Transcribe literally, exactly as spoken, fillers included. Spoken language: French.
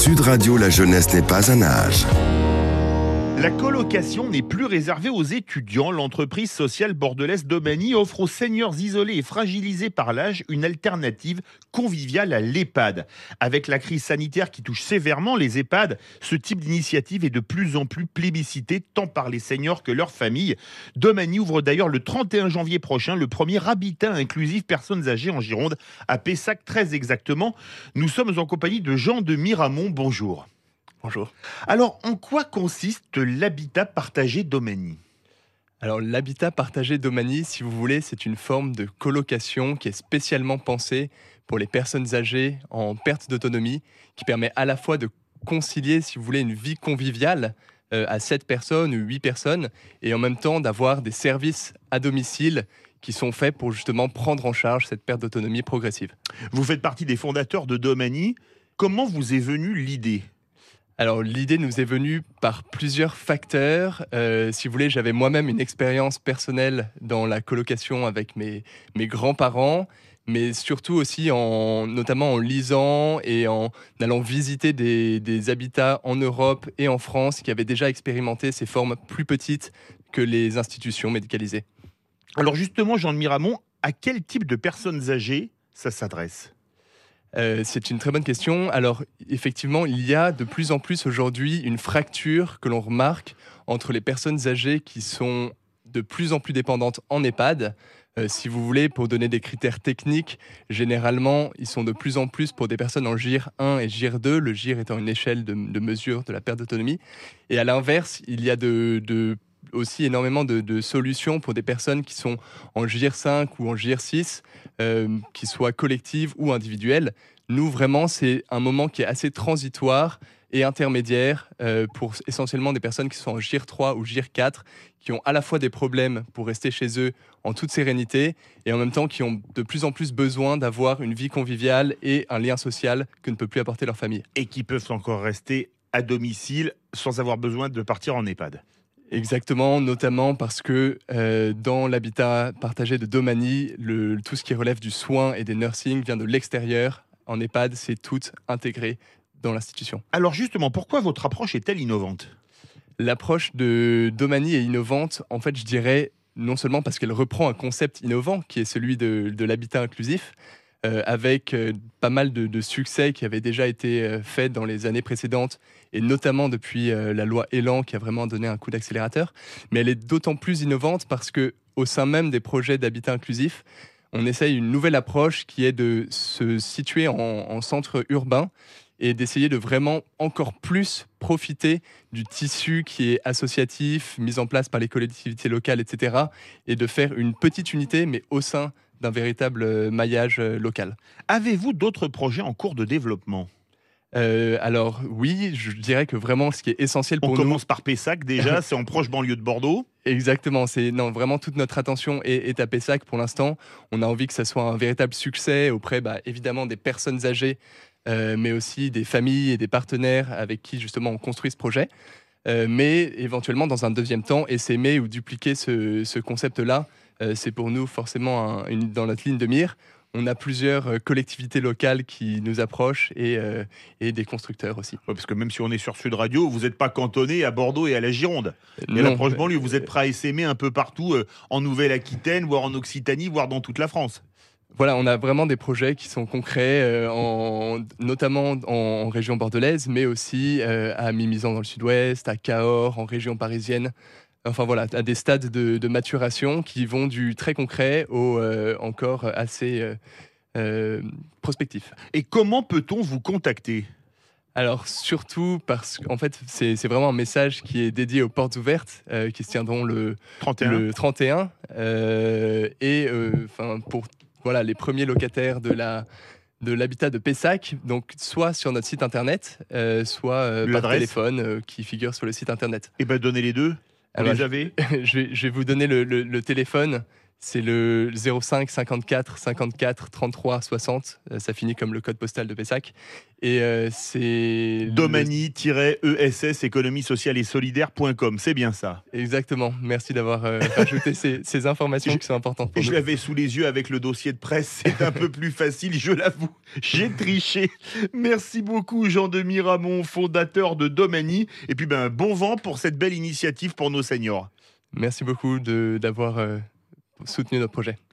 Sud Radio, la jeunesse n'est pas un âge. La colocation n'est plus réservée aux étudiants. L'entreprise sociale bordelaise Domani offre aux seniors isolés et fragilisés par l'âge une alternative conviviale à l'EHPAD. Avec la crise sanitaire qui touche sévèrement les EHPAD, ce type d'initiative est de plus en plus plébiscité tant par les seniors que leurs familles. Domani ouvre d'ailleurs le trente et un janvier prochain le premier habitat inclusif personnes âgées en Gironde, à Pessac très exactement. Nous sommes en compagnie de Jean de Miramont. Bonjour. Bonjour. Alors, en quoi consiste l'habitat partagé Domani ? Alors, l'habitat partagé Domani, si vous voulez, c'est une forme de colocation qui est spécialement pensée pour les personnes âgées en perte d'autonomie, qui permet à la fois de concilier, si vous voulez, une vie conviviale euh, à sept personnes ou huit personnes, et en même temps d'avoir des services à domicile qui sont faits pour justement prendre en charge cette perte d'autonomie progressive. Vous faites partie des fondateurs de Domani. Comment vous est venue l'idée ? Alors, l'idée nous est venue par plusieurs facteurs. Euh, si vous voulez, j'avais moi-même une expérience personnelle dans la colocation avec mes, mes grands-parents, mais surtout aussi en, notamment en lisant et en allant visiter des, des habitats en Europe et en France qui avaient déjà expérimenté ces formes plus petites que les institutions médicalisées. Alors justement, Jean de Miramont, à quel type de personnes âgées ça s'adresse ? Euh, c'est une très bonne question. Alors, effectivement, il y a de plus en plus aujourd'hui une fracture que l'on remarque entre les personnes âgées qui sont de plus en plus dépendantes en EHPAD. Euh, si vous voulez, pour donner des critères techniques, généralement, ils sont de plus en plus pour des personnes en G I R un et G I R deux, le G I R étant une échelle de, de mesure de la perte d'autonomie. Et à l'inverse, il y a de... de aussi énormément de, de solutions pour des personnes qui sont en G I R cinq ou en G I R six, euh, qui soient collectives ou individuelles. Nous, vraiment, c'est un moment qui est assez transitoire et intermédiaire euh, pour essentiellement des personnes qui sont en G I R trois ou G I R quatre, qui ont à la fois des problèmes pour rester chez eux en toute sérénité et en même temps qui ont de plus en plus besoin d'avoir une vie conviviale et un lien social que ne peut plus apporter leur famille. Et qui peuvent encore rester à domicile sans avoir besoin de partir en EHPAD. Exactement, notamment parce que euh, dans l'habitat partagé de Domani, le, tout ce qui relève du soin et des nursing vient de l'extérieur. En EHPAD, c'est tout intégré dans l'institution. Alors justement, pourquoi votre approche est-elle innovante ? L'approche de Domani est innovante, en fait, je dirais, non seulement parce qu'elle reprend un concept innovant, qui est celui de, de l'habitat inclusif, Euh, avec euh, pas mal de, de succès qui avaient déjà été euh, faits dans les années précédentes, et notamment depuis euh, la loi Elan qui a vraiment donné un coup d'accélérateur. Mais elle est d'autant plus innovante parce qu'au sein même des projets d'habitat inclusif, on essaye une nouvelle approche qui est de se situer en, en centre urbain et d'essayer de vraiment encore plus profiter du tissu qui est associatif, mis en place par les collectivités locales, et cetera, et de faire une petite unité, mais au sein d'un véritable maillage local. Avez-vous d'autres projets en cours de développement ? euh, Alors oui, je dirais que vraiment ce qui est essentiel pour On nous... On commence par Pessac déjà, c'est en proche banlieue de Bordeaux. Exactement, c'est non, vraiment toute notre attention est, est à Pessac pour l'instant. On a envie que ça soit un véritable succès auprès bah, évidemment des personnes âgées, euh, mais aussi des familles et des partenaires avec qui justement on construit ce projet. Euh, mais éventuellement dans un deuxième temps, essaimer ou dupliquer ce, ce concept-là, Euh, c'est pour nous forcément un, une, dans notre ligne de mire. On a plusieurs euh, collectivités locales qui nous approchent et, euh, et des constructeurs aussi. Ouais, parce que même si on est sur Sud Radio, vous n'êtes pas cantonné à Bordeaux et à la Gironde. Et à Non. la proche banlieue, vous êtes prêt à essaimer un peu partout, euh, en Nouvelle-Aquitaine, voire en Occitanie, voire dans toute la France. Voilà, on a vraiment des projets qui sont concrets, euh, en, notamment en, en région bordelaise, mais aussi euh, à Mimizan dans le sud-ouest, à Cahors, en région parisienne. Enfin voilà, à des stades de, de maturation qui vont du très concret au euh, encore assez euh, euh, prospectif. Et comment peut-on vous contacter ? Alors surtout parce qu'en fait c'est, c'est vraiment un message qui est dédié aux portes ouvertes euh, qui se tiendront le trente et un. Le trente et un euh, et enfin euh, pour voilà les premiers locataires de la de l'habitat de Pessac, donc soit sur notre site internet, euh, soit euh, par téléphone euh, qui figure sur le site internet. Eh ben donnez les deux. Vous Alors, les avez ? je, vais, je vais vous donner le, le, le téléphone. C'est le zéro cinq cinquante-quatre cinquante-quatre trente-trois soixante. Euh, ça finit comme le code postal de Pessac. Et euh, c'est... Domani-E S S économie sociale et solidaire point com, c'est bien ça. Exactement. Merci d'avoir euh, rajouté ces, ces informations je, qui sont importantes pour je nous. Je l'avais sous les yeux avec le dossier de presse, c'est un peu plus facile, je l'avoue. J'ai triché. Merci beaucoup Jean-Denis Ramon, fondateur de Domani. Et puis ben, bon vent pour cette belle initiative pour nos seniors. Merci beaucoup de, d'avoir euh, soutenu notre projet.